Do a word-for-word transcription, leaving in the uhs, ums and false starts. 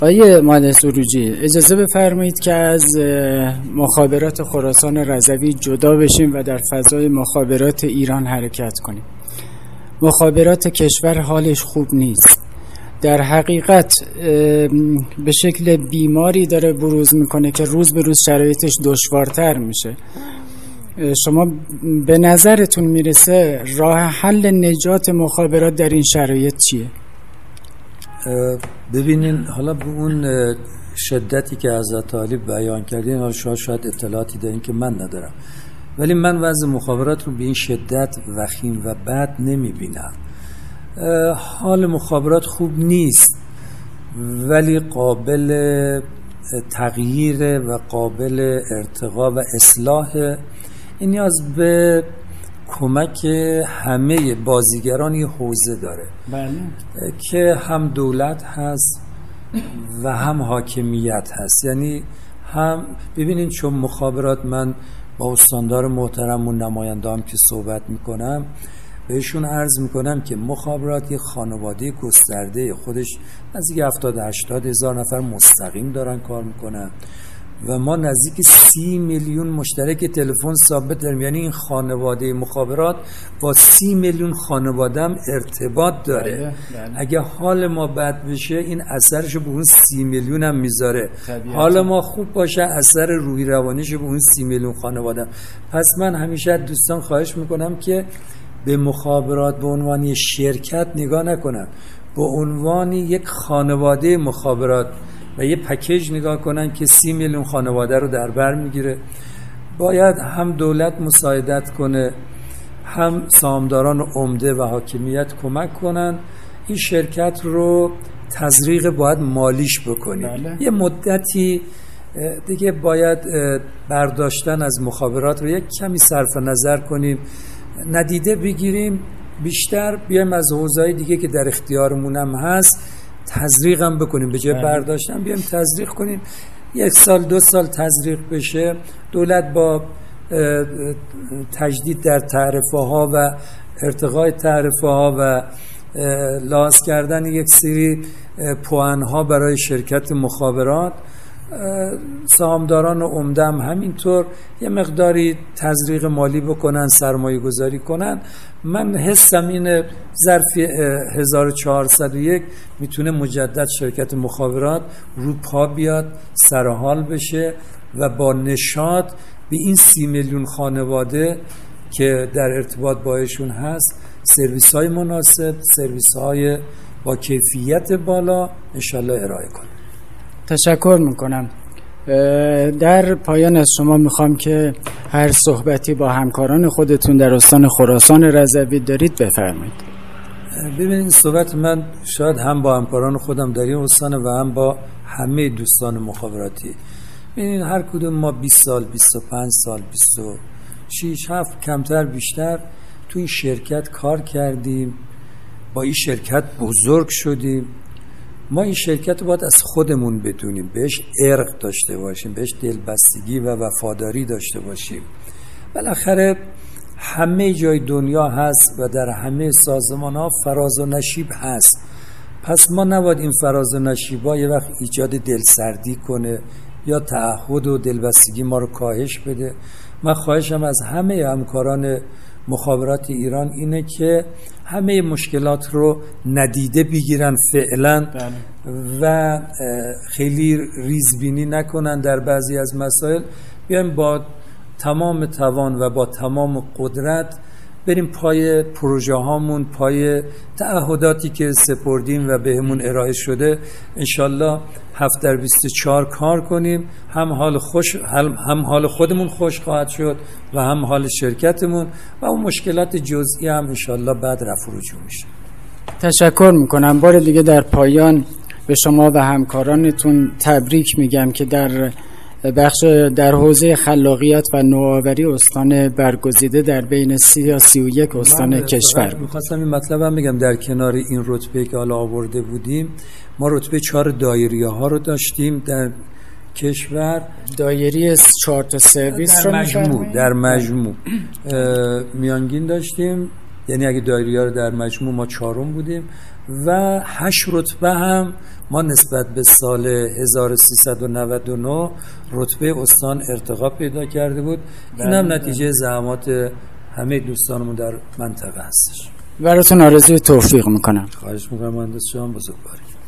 آقای مهندس سروجی، اجازه بفرمایید که از مخابرات خراسان رضوی جدا بشیم و در فضای مخابرات ایران حرکت کنیم. مخابرات کشور حالش خوب نیست. در حقیقت به شکل بیماری داره بروز میکنه که روز به روز شرایطش دشوارتر میشه. شما به نظرتون میرسه راه حل نجات مخابرات در این شرایط چیه؟ ببینین، حالا به اون شدتی که حضرت علی بیان کردین، حالا شاید, شاید اطلاعاتی دارین که من ندارم، ولی من وضع مخابرات رو به این شدت وخیم و بد نمیبینم. حال مخابرات خوب نیست، ولی قابل تغییر و قابل ارتقا و اصلاح. این نیاز به کمک همه بازیگران یه حوزه داره. بله. که هم دولت هست و هم حاکمیت هست. یعنی هم ببینین، چون مخابرات، من با استاندار محترم و نماینده‌ام که صحبت میکنم بهشون عرض میکنم که مخابرات یه خانواده گسترده، خودش نزدیک هفتاد هشتاد هزار نفر مستقیم دارن کار میکنن و ما نزدیک سی میلیون مشترک تلفن ثابت داریم. یعنی این خانواده مخابرات با سی میلیون خانواده هم ارتباط داره. بله، بله. اگه حال ما بد بشه، این اثرشو به اون سی میلیون هم میذاره. طبیعتا. حال ما خوب باشه، اثر روحی روانیشو به اون سی میلیون خانواده. پس من همیشه دوستان خواهش میکنم که به مخابرات به عنوان شرکت نگاه نکنن، به عنوان یک خانواده مخابرات و یه پکیج نگاه کنن که سی میلیون خانواده رو در بر میگیره. باید هم دولت مساعدت کنه، هم سهامداران عمده و حاکمیت کمک کنن. این شرکت رو تزریق باید مالیش بکنیم. بله. یه مدتی دیگه باید برداشتن از مخابرات رو یک کمی صرف نظر کنیم، ندیده بگیریم، بیشتر بیایم از حوزه‌های دیگه که در اختیارمون هم هست تزریق هم بکنیم. به جای برداشتن بیایم تزریق کنیم. یک سال دو سال تزریق بشه، دولت با تجدید در تعرفه ها و ارتقای تعرفه ها و لحاظ کردن یک سری پوان ها برای شرکت مخابرات، سهامداران عمده هم همینطور یه مقداری تزریق مالی بکنن، سرمایه گذاری کنن. من حسم اینه ظرف هزار و چهارصد و یک میتونه مجدد شرکت مخابرات رو پا بیاد، سرحال بشه و با نشاط به این سی میلیون خانواده که در ارتباط باشون هست سرویس های مناسب، سرویس های با کیفیت بالا انشالله ارائه کنه. تشکر میکنم. در پایان از شما میخوام که هر صحبتی با همکاران خودتون در استان خراسان رضوی دارید بفرمایید. ببینید، صحبت من شاید هم با همکاران خودم در این استان و هم با همه دوستان مخابراتی. ببینید، هر کدوم ما بیست سال، بیست و پنج سال، بیست و شش، هفت کمتر بیشتر تو این شرکت کار کردیم، با این شرکت بزرگ شدیم. ما این شرکت رو باید از خودمون بدونیم، بهش ارق داشته باشیم، بهش دلبستگی و وفاداری داشته باشیم. بالاخره همه جای دنیا هست و در همه سازمان ها فراز و نشیب هست. پس ما نباید این فراز و نشیب ها یه وقت ایجاد دلسردی کنه یا تعهد و دلبستگی ما رو کاهش بده. من خواهشم از همه همکاران مخابرات ایران اینه که همه مشکلات رو ندیده بگیرن فعلا و خیلی ریزبینی نکنن در بعضی از مسائل. بیایم با تمام توان و با تمام قدرت بریم پای پروژه هامون، پای تعهداتی که سپردیم و بهمون ارائه شده. انشالله هفت در بیست و چهار کار کنیم. هم حال خوش هم حال خودمون خوش خواهد شد و هم حال شرکتمون و اون مشکلات جزئی هم انشالله بعد رفع رجوع میشه. تشکر میکنم. بار دیگه در پایان به شما و همکارانتون تبریک میگم که در بخش در حوزه خلاقیت و نوآوری استان برگزیده در بین سی یا سی و یک استان کشور. میخواستم این مطلب هم بگم، در کنار این رتبه که حالا آورده بودیم، ما رتبه چهار دایریه ها رو داشتیم در کشور. دایری چهار تا سرویس در مجموع در مجموع میانگین داشتیم. یعنی اگه دایریه ها رو در مجموع ما چهارم بودیم و هشت رتبه هم ما نسبت به سال هزار و سیصد و نود و نه رتبه استان ارتقا پیدا کرده بود. این هم نتیجه زحمات همه دوستانمون در منطقه هستش. براتون آرزوی توفیق میکنم. خواهش میکنم مهندس جان، بزرگواری.